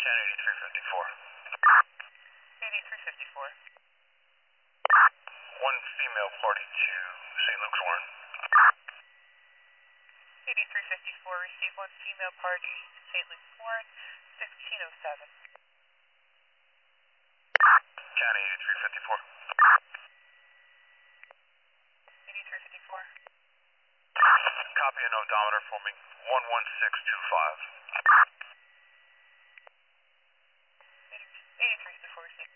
Can 8354. 8354. One female party to St. Luke's Warren. 8354, receive one female party, St. Luke's Warren, 1507. Can 8354. 8354. Copy an odometer forming 11625. 8354, receive.